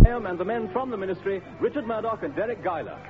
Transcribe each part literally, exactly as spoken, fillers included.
Graham and the men from the Ministry, Richard Murdoch and Derek Guyler.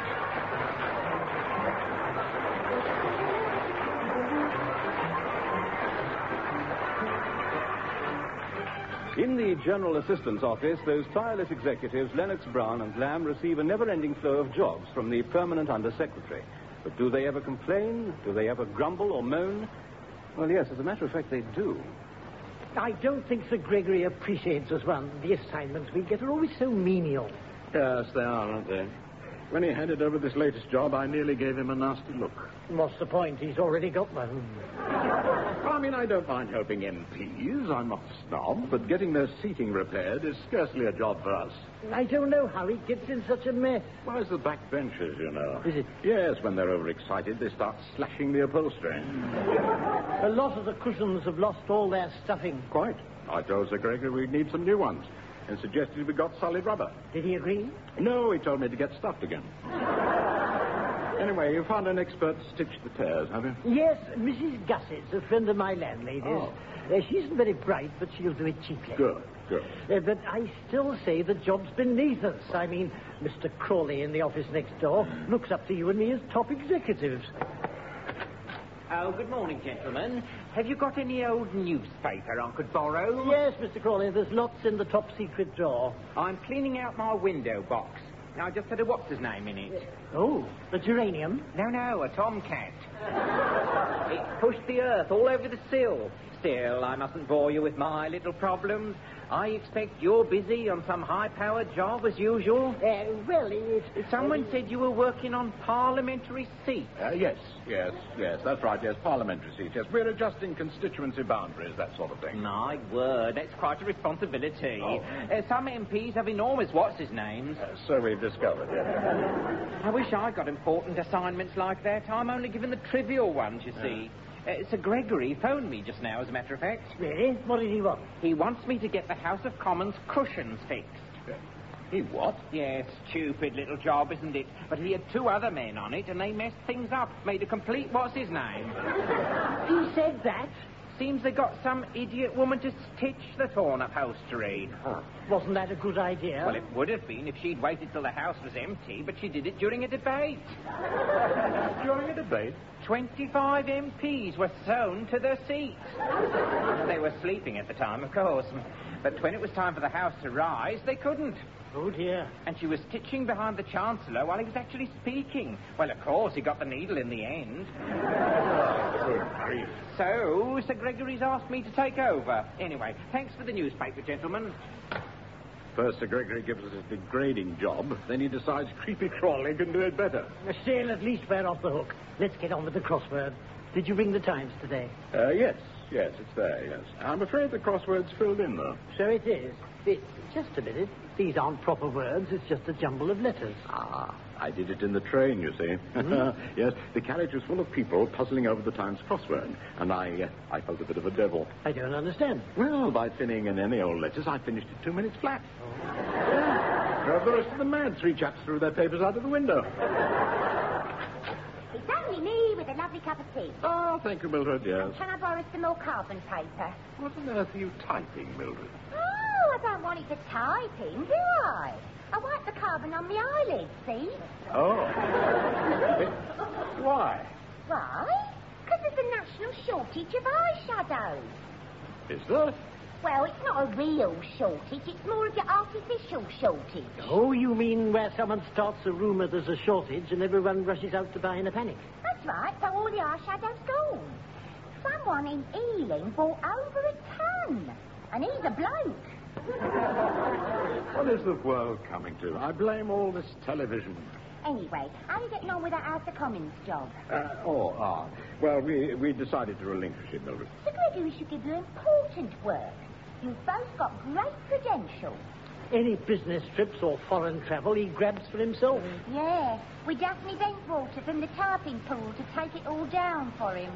In the General Assistant's office, those tireless executives, Lennox Brown and Lamb, receive a never-ending flow of jobs from the permanent Under-Secretary. But do they ever complain? Do they ever grumble or moan? Well, yes, as a matter of fact, they do. I don't think Sir Gregory appreciates us one. The assignments we get are always so menial. Yes, they are, aren't they? When he handed over this latest job, I nearly gave him a nasty look. What's the point? He's already got one. I mean, I don't mind helping M Ps. I'm not a snob, but getting their seating repaired is scarcely a job for us. I don't know how he gets in such a mess. Why, it's the back benches, you know. Is it? Yes, when they're overexcited, they start slashing the upholstery. A lot of the cushions have lost all their stuffing. Quite. I told Sir Gregory we'd need some new ones and suggested we got solid rubber. Did he agree? No, he told me to get stuffed again. Anyway, you found an expert to stitch the tears, have you? Yes, Missus Gussett's a friend of my landlady's. Oh. Uh, she isn't very bright, but she'll do it cheaply. Good, good. Uh, but I still say the job's beneath us. I mean, Mister Crawley in the office next door looks up to you and me as top executives. Oh, good morning, gentlemen. Have you got any old newspaper I could borrow? Yes, Mister Crawley, there's lots in the top secret drawer. I'm cleaning out my window box. I just had a what's-his-name in it. Oh, a geranium? No, no, a tomcat. It pushed the earth all over the sill. Still, I mustn't bore you with my little problems. I expect you're busy on some high-powered job as usual. Uh, well, it's... Someone said you were working on parliamentary seats. Uh, yes, yes, yes, that's right, yes, parliamentary seats, yes. We're adjusting constituency boundaries, that sort of thing. My word, that's quite a responsibility. Oh. Uh, some M Ps have enormous what's-his-names. Uh, so we've discovered, yes. I wish I got important assignments like that. I'm only given the trivial ones, you see. Uh, Sir Gregory phoned me just now, as a matter of fact. Really? What did he want? He wants me to get the House of Commons cushions fixed. He what? Yes, stupid little job, isn't it? But he had two other men on it, and they messed things up. Made a complete what's-his-name. He said that? Seems they got some idiot woman to stitch the torn upholstery. Huh. Wasn't that a good idea? Well, it would have been if she'd waited till the house was empty, but she did it during a debate. During a debate? Twenty-five M Ps were sewn to their seats. They were sleeping at the time, of course. But when it was time for the house to rise, they couldn't. Oh, dear. And she was stitching behind the Chancellor while he was actually speaking. Well, of course, he got the needle in the end. Good grief. So, Sir Gregory's asked me to take over. Anyway, thanks for the newspaper, gentlemen. First, Sir Gregory gives us a degrading job, then he decides Creepy Crawley can do it better. Still, at least we're off the hook. Let's get on with the crossword. Did you bring the Times today? Uh, yes, yes, it's there, yes. I'm afraid the crossword's filled in, though. So it is. It, just a minute. These aren't proper words. It's just a jumble of letters. Ah, I did it in the train, you see. Mm-hmm. Yes, the carriage was full of people puzzling over the Times crossword, and I uh, I felt a bit of a devil. I don't understand. Well, by filling in any old letters, I finished it two minutes flat. Oh. Yeah. Drove the rest of the mad. Three chaps threw their papers out of the window. It's only me with a lovely cup of tea. Oh, thank you, Mildred, yes. Can I borrow some more carbon paper? What on earth are you typing, Mildred? Oh, I don't want it to type in, do I? I wipe the carbon on the eyelids, see? Oh. Why? Why? Because there's a national shortage of eyeshadows. Is there? Well, it's not a real shortage. It's more of your artificial shortage. Oh, you mean where someone starts a rumour there's a shortage and everyone rushes out to buy in a panic? That's right, so all the eyeshadow's gone. Someone in Ealing bought over a ton. And he's a bloke. What is the world coming to? I blame all this television. Anyway, how are you getting on with that House of Commons job? Uh, oh, ah. Well, we, we decided to relinquish it, Mildred. Sir Gregory should give you important work. You've both got great credentials. Any business trips or foreign travel he grabs for himself. Yeah, we Daphne bent water from the tarping pool to take it all down for him.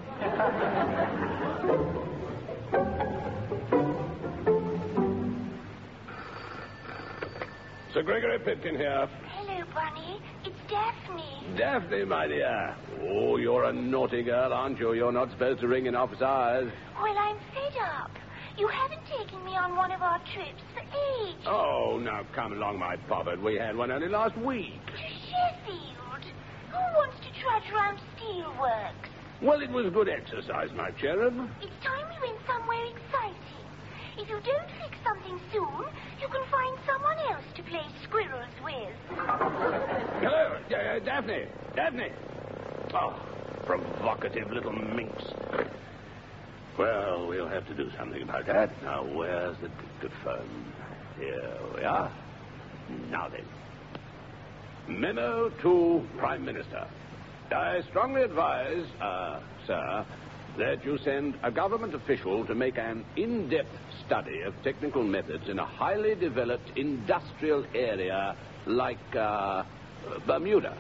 Sir Gregory Pipkin here. Hello, Bunny. It's Daphne. Daphne, my dear. Oh, you're a naughty girl, aren't you? You're not supposed to ring in office hours. Well, I'm fed up. You haven't taken me on one of our trips for ages. Oh, now come along, my bothered. We had one only last week. To Sheffield. Who wants to trudge round steelworks? Well, it was good exercise, my cherub. It's time we went somewhere exciting. If you don't fix something soon, you can find someone else to play squirrels with. Hello, uh, Daphne. Daphne. Oh, provocative little minx. Well, we'll have to do something about that. Now, where's the dictaphone? Here we are. Now then. Memo to Prime Minister. I strongly advise, uh, sir, that you send a government official to make an in-depth study of technical methods in a highly developed industrial area like, uh, Bermuda.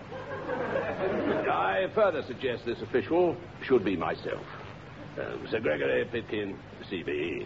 I further suggest this official should be myself. Uh, Sir Gregory Pitkin, C B E.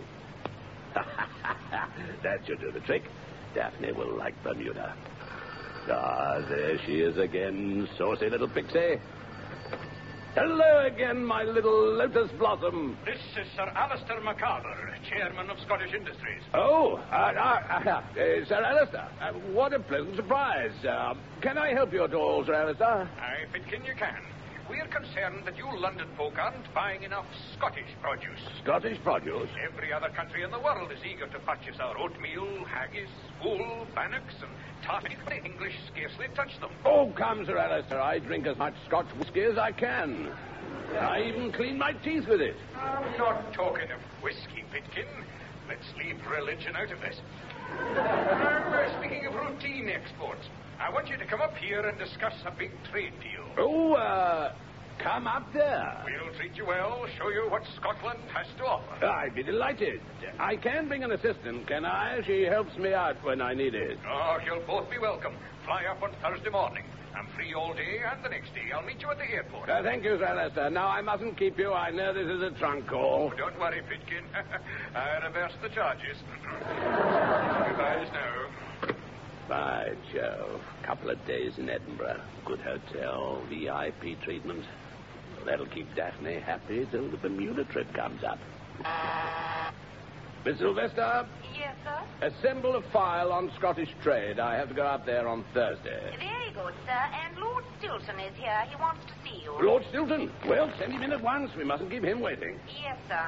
That should do the trick. Daphne will like Bermuda. Ah, there she is again, saucy little pixie. Hello again, my little lotus blossom. This is Sir Alistair MacArthur, chairman of Scottish Industries. Oh, uh, uh, uh, uh, Sir Alistair, uh, what a pleasant surprise. Uh, can I help you at all, Sir Alistair? Aye, Pitkin, you can. We're concerned that you London folk aren't buying enough Scottish produce. Scottish produce? Every other country in the world is eager to purchase our oatmeal, haggis, wool, bannocks, and tartary. The English scarcely touch them. Oh, come, Sir Alistair. I drink as much Scotch whisky as I can. I even clean my teeth with it. I'm not talking of whiskey, Pitkin. Let's leave religion out of this. uh, we're speaking of routine exports. I want you to come up here and discuss a big trade deal. Oh, uh, come up there. We'll treat you well, show you what Scotland has to offer. I'd be delighted. I can bring an assistant, can I? She helps me out when I need it. Oh, you'll both be welcome. Fly up on Thursday morning. I'm free all day and the next day. I'll meet you at the airport. Uh, thank you, Sir Lester. Now, I mustn't keep you. I know this is a trunk call. Oh, don't worry, Pitkin. I reverse the charges. Goodbyes now. By Jove. Couple of days in Edinburgh. Good hotel, V I P treatment. That'll keep Daphne happy till the Bermuda trip comes up. Miss Sylvester? Yes, sir? Assemble a file on Scottish trade. I have to go up there on Thursday. Very good, sir. And Lord Stilton is here. He wants to see you. Lord Stilton? Well, send him in at once. We mustn't keep him waiting. Yes, sir.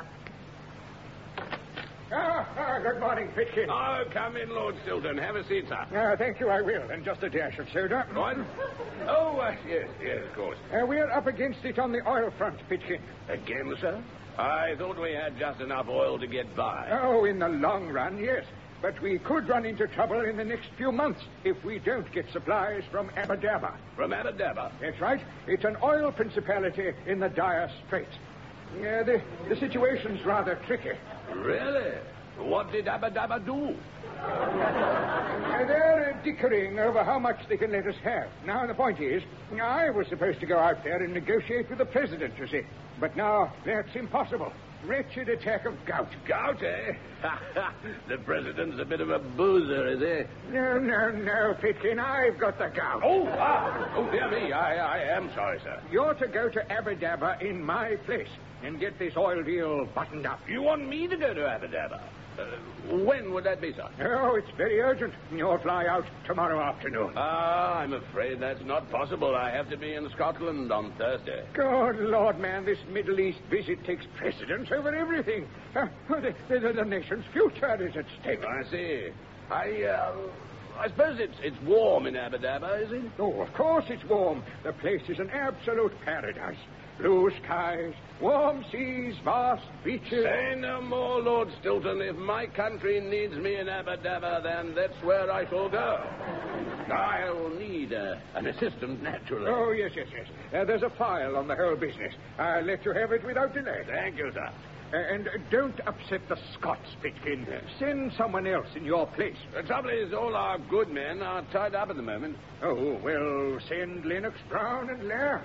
Ah, ah, good morning, Pitkin. Oh, come in, Lord Stilton. Have a seat, sir. Ah, thank you, I will. And just a dash of soda. What? Oh, uh, yes, yes, of course. Uh, we're up against it on the oil front, Pitkin. Again, sir? I thought we had just enough oil to get by. Oh, in the long run, yes. But we could run into trouble in the next few months if we don't get supplies from Abu Dhabi. From Abu Dhabi? That's right. It's an oil principality in the dire straits. Yeah, the, the situation's rather tricky. Really? What did Abu Dhabi do? Uh, they're uh, dickering over how much they can let us have. Now, the point is, I was supposed to go out there and negotiate with the president, you see. But now that's impossible. Wretched attack of gout. Gout, eh? The president's a bit of a boozer, is he? No, no, no, Pitkin. I've got the gout. Oh, ah. Oh, dear me. I, I am sorry, sir. You're to go to Abu Dhabi in my place and get this oil deal buttoned up. You want me to go to Abu Dhabi? Uh, when would that be, sir? Oh, it's very urgent. You'll fly out tomorrow afternoon. Ah, I'm afraid that's not possible. I have to be in Scotland on Thursday. Good Lord, man, this Middle East visit takes precedence over everything. Uh, the, the, the nation's future is at stake. I see. I, uh, I suppose it's, it's warm in Abu Dhabi, is it? Oh, of course it's warm. The place is an absolute paradise. Blue skies, warm seas, vast beaches. Say no more, Lord Stilton. If my country needs me in Abu Dhabi, then that's where I shall go. I'll need uh, an assistant, naturally. Oh, yes, yes, yes. Uh, there's a file on the whole business. I'll let you have it without delay. Thank you, sir. Uh, and uh, don't upset the Scots, Pitkin. Yes. Send someone else in your place. The trouble is, all our good men are tied up at the moment. Oh, well, send Lennox, Brown, and Lamb.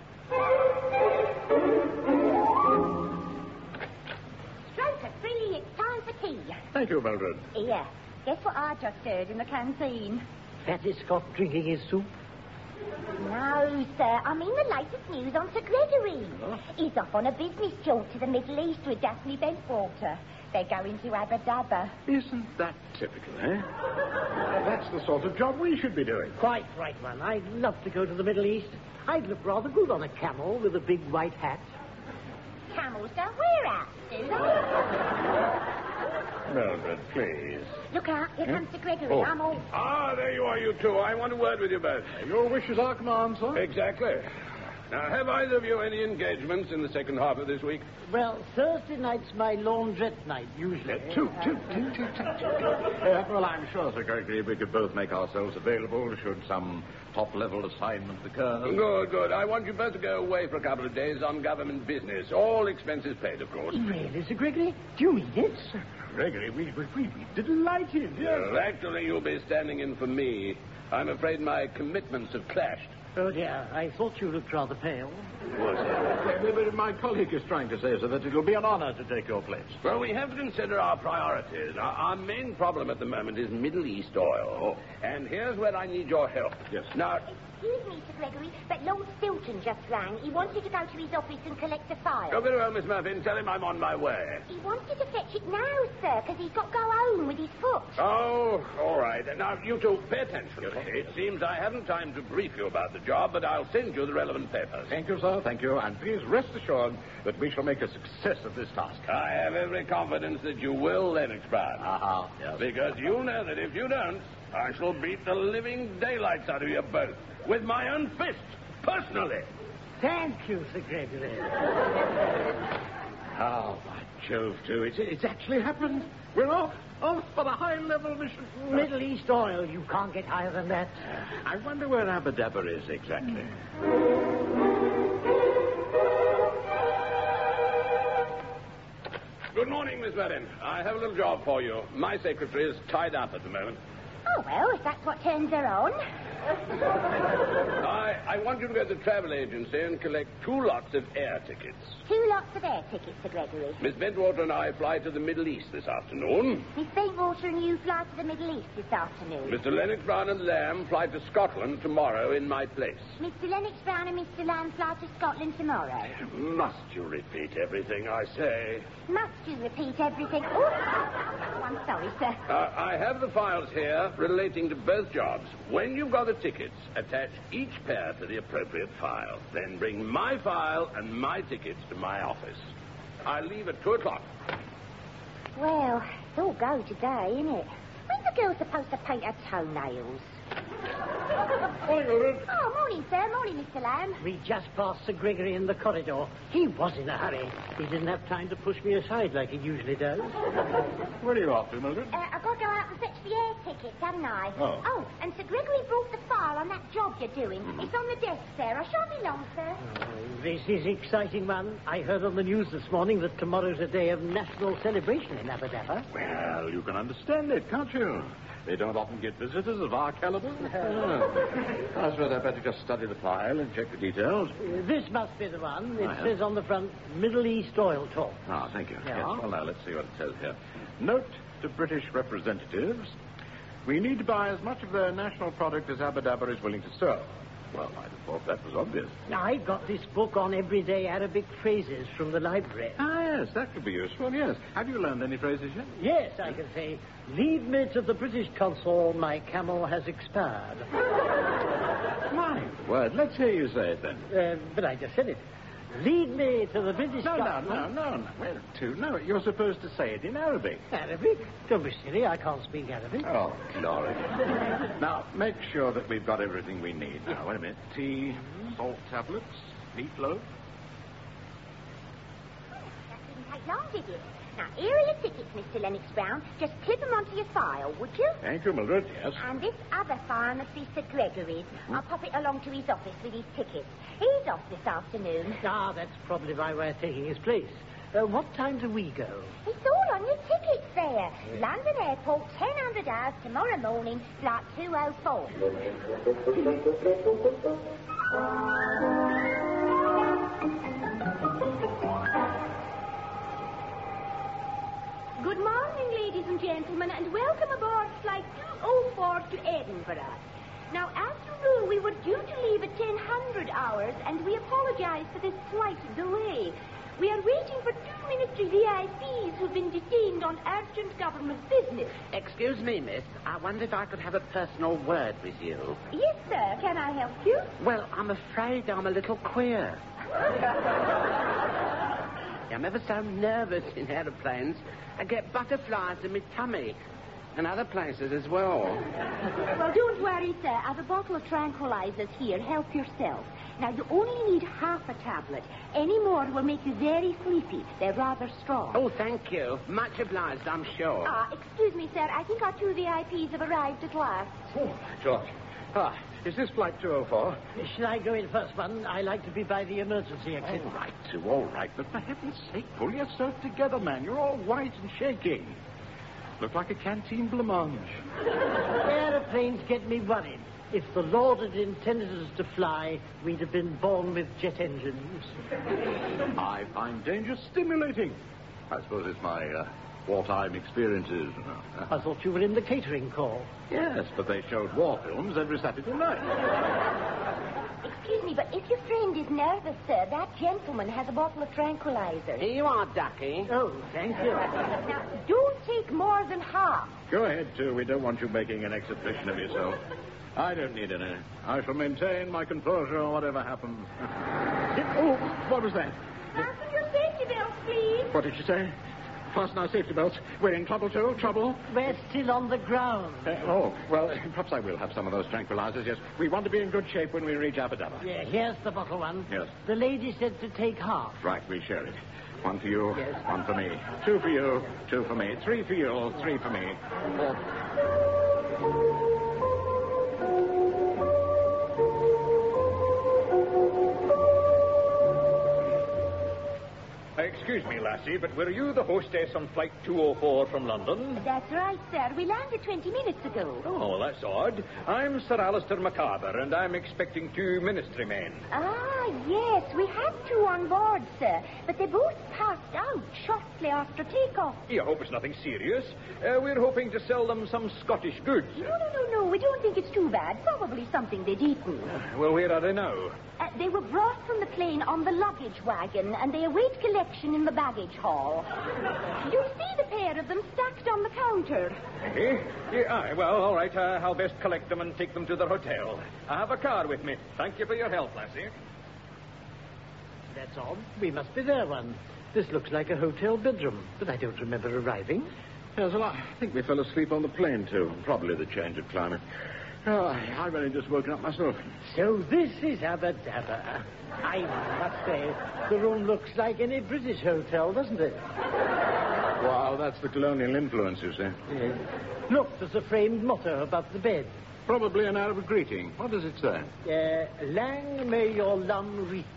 Stroker, three, it's time for tea. Thank you, Mildred. Here, guess what I just heard in the canteen? Fatty Scott drinking his soup. No, sir. I mean the latest news on Sir Gregory. Huh? He's off on a business jaunt to the Middle East with Daphne Bentwater. They're going to Abba Dabba. Isn't that typical, eh? That's the sort of job we should be doing. Quite right, man. I'd love to go to the Middle East. I'd look rather good on a camel with a big white hat. Camels don't wear hats, do they? Mildred, please. Look out, here comes Sir Gregory. Oh. I'm all... Ah, there you are, you two. I want a word with you both. Your wishes are command, sir. Exactly. Now, have either of you any engagements in the second half of this week? Well, Thursday night's my laundrette night, usually. Uh, two, two, two, two, two, two. Uh, well, I'm sure, Sir Gregory, we could both make ourselves available should some top-level assignment occur. Good, good. I want you both to go away for a couple of days on government business. All expenses paid, of course. Really, Sir Gregory? Do you mean it? Sir Gregory, we, we, we'd be delighted. Yes. Well, actually, you'll be standing in for me. I'm afraid my commitments have clashed. Oh, dear. I thought you looked rather pale. What's that? My colleague is trying to say, sir, that it'll be an honor to take your place. Well, we have to consider our priorities. Our, our main problem at the moment is Middle East oil. Oh. And here's where I need your help. Yes. Now, Excuse me, Sir Gregory, but Lord Stilton just rang. He wanted to go to his office and collect a file. go very well, Miss Muffin. Tell him I'm on my way. He wanted to fetch it now, sir, because he's got to go home with his foot. Oh, all right. Now, you two, pay attention. It seems I haven't time to brief you about the job, but I'll send you the relevant papers. Thank you, sir. Thank you. And please rest assured that we shall make a success of this task. I have every confidence that you will, Lennox Brown. Uh-huh. Yes. Because you know that if you don't, I shall beat the living daylights out of you both. With my own fist, personally. Thank you, Sir Gregory. Oh, by Jove, too. It's, it's actually happened. We're off. Off for the high-level mission. Middle East oil. You can't get higher than that. I wonder where Abba Dabba is exactly. Good morning, Miss Merrin. I have a little job for you. My secretary is tied up at the moment. Oh, well, if that's what turns her on. I, I want you to go to the travel agency and collect two lots of air tickets. Two lots of air tickets, Sir Gregory. Miss Bentwater and I fly to the Middle East this afternoon. Miss Bayswater and you fly to the Middle East this afternoon. Mister Lennox Brown and Lamb fly to Scotland tomorrow in my place. Mister Lennox Brown and Mister Lamb fly to Scotland tomorrow. Must you repeat everything I say? Must you repeat everything? Oh, I'm sorry, sir. Uh, I have the files here relating to both jobs. When you've got the tickets, attach each pair to the appropriate file. Then bring my file and my tickets to my office. I leave at two o'clock. Well, it's all go today, isn't it? When's the girl supposed to paint her toenails? Morning, Mildred. Oh, morning, sir. Morning, Mister Lamb. We just passed Sir Gregory in the corridor. He was in a hurry. He didn't have time to push me aside like he usually does. Where are you off to, Mildred? Uh, I've got to go out and fetch the air tickets, haven't I? Oh. Oh, and Sir Gregory brought the file on that job you're doing. Mm-hmm. It's on the desk, sir. I shan't be long, sir. Oh, this is exciting, man. I heard on the news this morning that tomorrow's a day of national celebration in Abba Dabba. Well, you can understand it, can't you? They don't often get visitors of our caliber. I suppose I'd better just study the file and check the details. Uh, this must be the one. It Oh, yeah. says on the front, Middle East oil talk. Ah, thank you. Yeah. Yes, well, now, let's see what it says here. Note to British representatives, we need to buy as much of their national product as Abba Dabba is willing to sell. Well, I'd have thought that was obvious. I got this book on everyday Arabic phrases from the library. Ah, yes, that could be useful, yes. Have you learned any phrases yet? Yes, I can say, lead me to the British consul, my camel has expired. My word, let's hear you say it then. Uh, but I just said it. Lead me to the British No, no, consul. no, no, no. Well, too, no, you're supposed to say it in Arabic. Arabic? Don't be silly, I can't speak Arabic. Oh, glory. Now, make sure that we've got everything we need. Now, wait a minute. Tea, salt tablets, meatloaf. That didn't take long, did it? Now, here are your tickets, Mister Lennox Brown. Just clip them onto your file, would you? Thank you, Mildred, yes. And this other file must be Sir Gregory's. I'll pop it along to his office with his tickets. He's off this afternoon. Ah, that's probably my way of taking his place. Uh, what time do we go? It's all on your tickets there. London Airport, ten hundred hours tomorrow morning, flight two oh four. Good morning, ladies and gentlemen, and welcome aboard Flight two oh four to Edinburgh. Now, as you know, we were due to leave at ten hundred hours, and we apologize for this slight delay. We are waiting for two military V I Ps who've been detained on urgent government business. Excuse me, miss. I wonder if I could have a personal word with you. Yes, sir. Can I help you? Well, I'm afraid I'm a little queer. I'm ever so nervous in aeroplanes. I get butterflies in my tummy. And other places as well. Well, don't worry, sir. I've a bottle of tranquilizers here. Help yourself. Now, you only need half a tablet. Any more will make you very sleepy. They're rather strong. Oh, thank you. Much obliged, I'm sure. Ah, excuse me, sir. I think our two V I Ps have arrived at last. Oh, George. Ah, is this flight two oh four? Shall I go in first, one? I like to be by the emergency exit. All right, Sue, all right. But for heaven's sake, pull yourself together, man. You're all white and shaking. Look like a canteen blancmange. Aeroplanes get me worried. If the Lord had intended us to fly, we'd have been born with jet engines. I find danger stimulating. I suppose it's my uh, wartime experiences. I thought you were in the catering corps. Yes, but they showed war films every Saturday night. Excuse me, but if your friend is nervous, sir, that gentleman has a bottle of tranquilizers. Here you are, Ducky. Oh, thank you. Now, don't take more than half. Go ahead, too. We don't want you making an exhibition of yourself. I don't need any. I shall maintain my composure whatever happens. Oh, what was that? Fasten your safety belts, please. What did she say? Fasten our safety belts. We're in trouble, too? Trouble? We're still on the ground. Uh, oh, well, perhaps I will have some of those tranquilizers, yes. We want to be in good shape when we reach Abu Dhabi. Yeah, here's the bottle one. Yes. The lady said to take half. Right, we share it. One for you, yes. One for me. Two for you, two for me. Three for you, three for me. Four. Excuse me, lassie, but were you the hostess on Flight two oh four from London? That's right, sir. We landed twenty minutes ago. Oh, that's odd. I'm Sir Alistair Macabre, and I'm expecting two ministry men. Ah, yes. We had two on board, sir. But they both passed out shortly after takeoff. You hope it's nothing serious. Uh, we're hoping to sell them some Scottish goods. No, no, no, no. We don't think it's too bad. Probably something they'd eaten. Well, where are they now? Uh, they were brought from the plane on the luggage wagon, and they await collection in the baggage hall. You'll see the pair of them stacked on the counter. Eh? Yeah, aye, well, all right. Uh, I'll best collect them and take them to their hotel. I have a car with me. Thank you for your help, lassie. That's odd. We must be there, one. This looks like a hotel bedroom, but I don't remember arriving. Yes, well, I think we fell asleep on the plane, too. Probably the change of climate. Oh, I've only just woken up myself. So this is Abu Dhabi. I must say, the room looks like any British hotel, doesn't it? Wow, that's the colonial influence, you see. Yes. Look, there's a framed motto above the bed. Probably an Arab greeting. What does it say? Uh, Lang may your lum reek.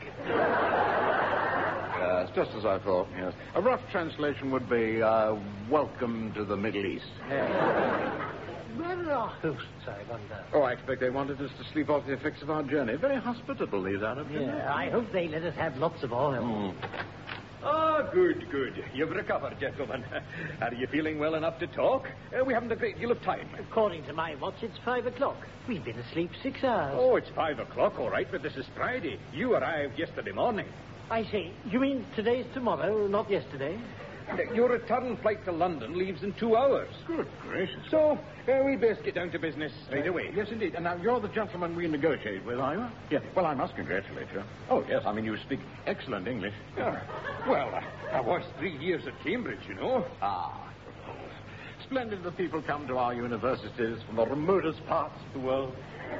Uh, it's just as I thought, yes. A rough translation would be, uh, welcome to the Middle East. Uh, where are our hosts, I wonder? Oh, I expect they wanted us to sleep off the effects of our journey. Very hospitable, these Arabs. Yeah, I hope they let us have lots of oil. Mm. Ah, good, good. You've recovered, gentlemen. Are you feeling well enough to talk? Uh, we haven't a great deal of time. According to my watch, it's five o'clock. We've been asleep six hours. Oh, it's five o'clock, all right, but this is Friday. You arrived yesterday morning. I see. You mean today's tomorrow, not yesterday? Your return flight to London leaves in two hours. Good gracious. So, uh, we best get down to business straight Uh, away. Yes, indeed. And now, you're the gentleman we negotiated with, are you? Yeah. Well, I must congratulate you. Oh, yes. I mean, you speak excellent English. Ah, well, uh, I was three years at Cambridge, you know. Ah, of course. Splendid that people come to our universities from the remotest parts of the world.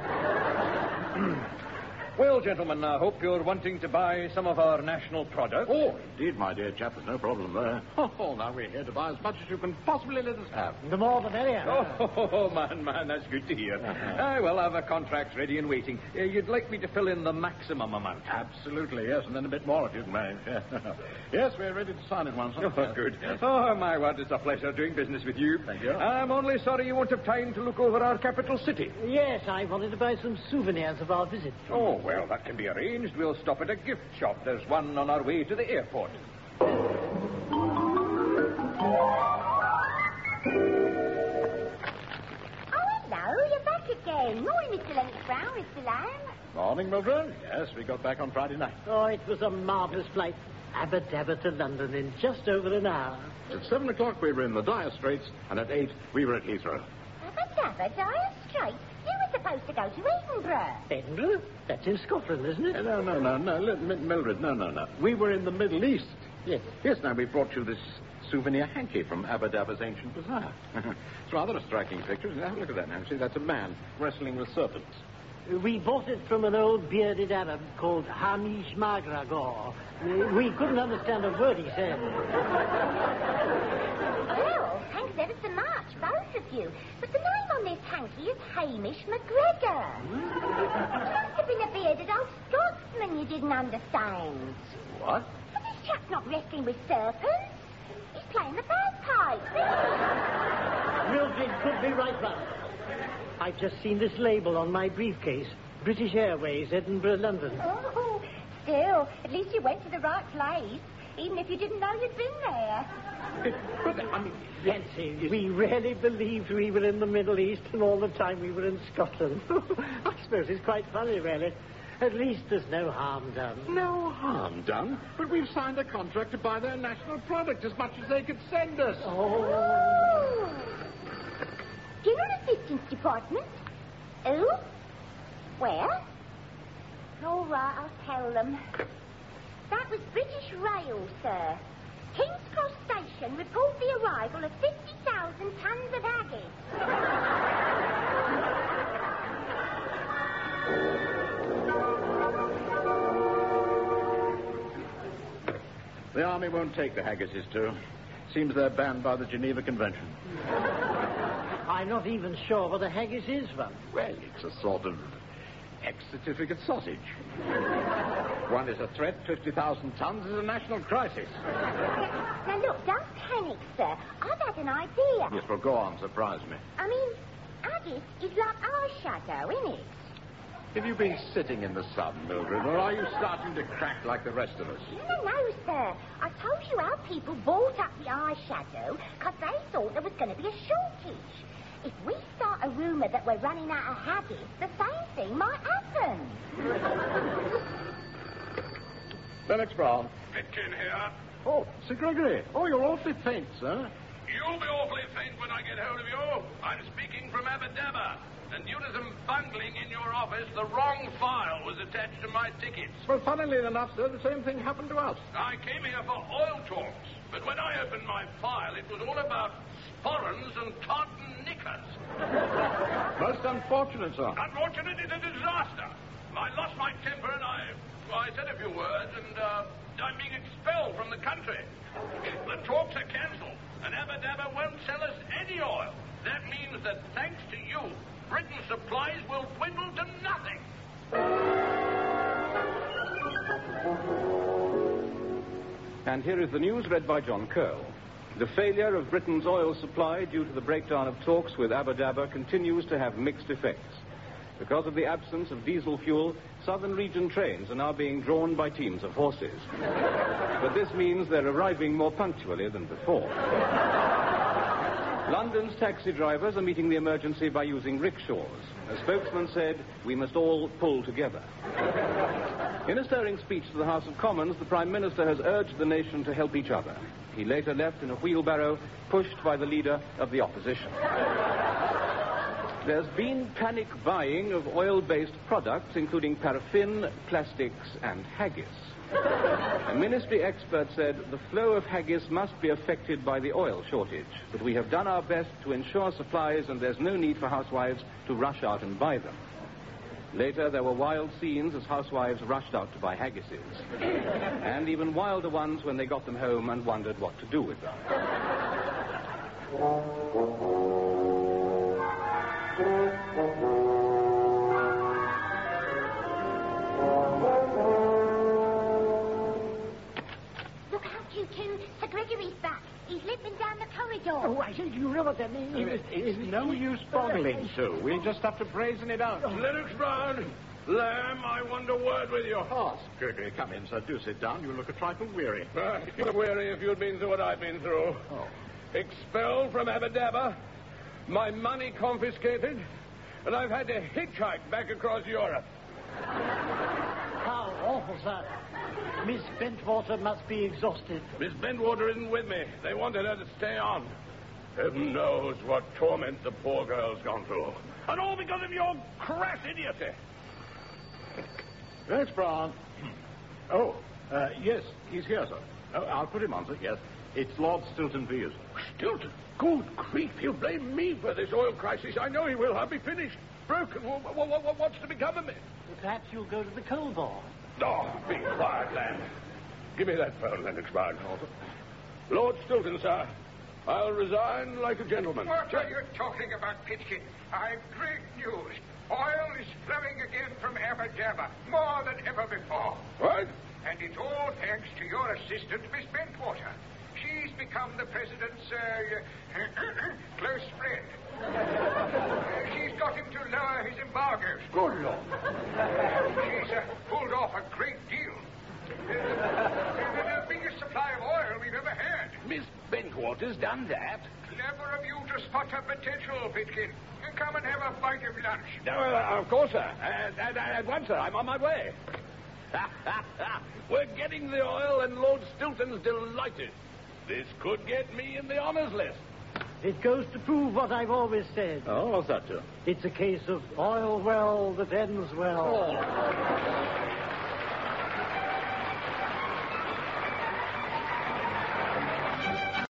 Well, gentlemen, I hope you're wanting to buy some of our national products. Oh, indeed, my dear chap. There's no problem there. Oh, now we're here to buy as much as you can possibly let us have. The more the merrier. Oh, oh, man, man, that's good to hear. I will have a contract ready and waiting. Uh, you'd like me to fill in the maximum amount? Absolutely, yes, and then a bit more if you can manage. Yes, we're ready to sign it once. Oh, good. Yes. Oh, my word, it's a pleasure doing business with you. Thank you. I'm only sorry you won't have time to look over our capital city. Yes, I wanted to buy some souvenirs of our visit. Oh, well, that can be arranged. We'll stop at a gift shop. There's one on our way to the airport. Oh, hello. You're back again. Morning, Mister Lennox Brown, Mister Lamb. Morning, Mildred. Yes, we got back on Friday night. Oh, it was a marvelous flight. Abba Dabba to London in just over an hour. At seven o'clock we were in the Dire Straits, and at eight we were at Heathrow. Abba Dabba, Dire Straits? You were supposed to go to Edinburgh. Edinburgh? That's in Scotland, isn't it? Uh, No, no, no, no, Li- Mi- Mildred, no, no, no. We were in the Middle East. Yes. Yes, now we brought you this souvenir hanky from Abba Dabba's ancient bazaar. It's rather a striking picture. Have a look at that now. See, that's a man wrestling with serpents. We bought it from an old bearded Arab called Hamish Magragor. Uh, We couldn't understand a word he said. Well, thanks ever so much, both of you. But the name on this hanky is Hamish McGregor. He must have been a bearded old Scotsman you didn't understand. What? But this chap's not wrestling with serpents. He's playing the bagpipes. Mildred could be right back. I've just seen this label on my briefcase. British Airways, Edinburgh, London. Oh, still, at least you went to the right place, even if you didn't know you'd been there. But, I mean, Fancy, we really believed we were in the Middle East and all the time we were in Scotland. I suppose it's quite funny, really. At least there's no harm done. no harm done. But we've signed a contract to buy their national product as much as they could send us. Oh. General Assistance Department? Oh? Where? All right, I'll tell them. That was British Rail, sir. King's Cross Station report the arrival of fifty thousand tons of haggis. The army won't take the haggises, too. Seems they're banned by the Geneva Convention. I'm not even sure what a haggis is, Van. Well, it's a sort of ex-certificate sausage. One is a threat, fifty thousand tons is a national crisis. Now, look, don't panic, sir. I've had an idea. Yes, well, go on, surprise me. I mean, haggis is like eyeshadow, isn't it? Have you been sitting in the sun, Mildred, or are you starting to crack like the rest of us? No, no, sir. I told you how people bought up the eyeshadow because they thought there was going to be a shortage. If we start a rumour that we're running out of haggis, the same thing might happen. Lennox Brown. Pitkin here. Oh, Sir Gregory. Oh, you're awfully faint, sir. You'll be awfully faint when I get hold of you. I'm speaking from Abba Dabba. And due to some bungling in your office, the wrong file was attached to my tickets. Well, funnily enough, sir, the same thing happened to us. I came here for oil talks, but when I opened my file, it was all about sporrans and tartan knickers. Most unfortunate, sir. Unfortunate, it's a disaster. I lost my temper and I, well, I said a few words, and uh, I'm being expelled from the country. The talks are cancelled, and Abba Dabba won't sell us any oil. That means that thanks to you, Britain's supplies will dwindle to nothing. And here is the news read by John Curl. The failure of Britain's oil supply due to the breakdown of talks with Abba Dabba continues to have mixed effects. Because of the absence of diesel fuel, southern region trains are now being drawn by teams of horses. But this means they're arriving more punctually than before. London's taxi drivers are meeting the emergency by using rickshaws. A spokesman said, "We must all pull together." In a stirring speech to the House of Commons, the Prime Minister has urged the nation to help each other. He later left in a wheelbarrow, pushed by the leader of the opposition. There's been panic buying of oil-based products, including paraffin, plastics, and haggis. A ministry expert said the flow of haggis must be affected by the oil shortage, but we have done our best to ensure supplies and there's no need for housewives to rush out and buy them. Later, there were wild scenes as housewives rushed out to buy haggises, and even wilder ones when they got them home and wondered what to do with them. Look out, you two. Sir Gregory's back. He's limping down the corridor. Oh, I said, you know what that means? It's, it's no use boggling, Sue. We'll just have to brazen it out. Lennox Brown, Lamb, I want a word with you. Oh, Gregory, come in, sir. Do sit down. You look a trifle weary. Uh, you're weary if you'd been through what I've been through. Oh. Expelled from Abba Dabba, my money confiscated, and I've had to hitchhike back across Europe. How awful, sir. Miss Bentwater must be exhausted. Miss Bentwater isn't with me. They wanted her to stay on. Heaven knows what torment the poor girl's gone through. And all because of your crass idiocy. Thanks, Brown. Oh, uh, yes, he's here, sir. Oh, I'll put him on, sir, yes. It's Lord Stilton for you. Stilton? Good grief, he'll blame me for this oil crisis. I know he will. I'll be finished. Broken. What, what, what, what's to become of me? Perhaps you'll go to the coal bar. Oh, be quiet, Lamb. Give me that phone, Lennox Brown. Lord Stilton, sir. I'll resign like a gentleman. What are you talking about, Pitkin? I've great news. Oil is flowing again from Abba Dabba, more than ever before. What? And it's all thanks to your assistant, Miss Bentwater. She's become the president's uh, close friend. Uh, she's got him to lower his embargoes. Good Lord. She's uh, pulled off a great deal. Uh, the biggest supply of oil we've ever had. Miss Bentwater's done that? Clever of you to spot her potential, Pitkin. Come and have a bite of lunch. No, uh, of course, sir. Uh, at, at once, sir. I'm on my way. We're getting the oil, and Lord Stilton's delighted. This could get me in the honours list. It goes to prove what I've always said. Oh, what's that, sir? It's a case of oil well that ends well. Oh.